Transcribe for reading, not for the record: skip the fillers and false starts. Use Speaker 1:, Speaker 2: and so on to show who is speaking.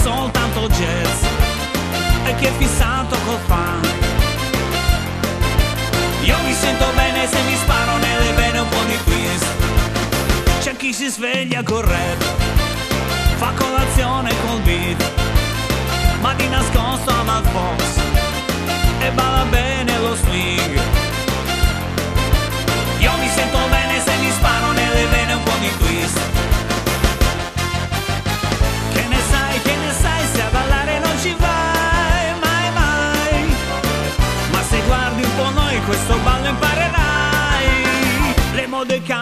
Speaker 1: soltanto jazz e chi è fissato col funk. Io mi sento bene se mi sparo nelle vene un po' di twist. C'è chi si sveglia col rap, fa colazione col beat, ma di nascosto ama il fox e balla bene lo swing. Io mi sento bene se mi sparo nelle vene un po' di twist. Che ne sai se a ballare non ci vai mai mai, ma se guardi un po' noi questo ballo imparerai. Le mode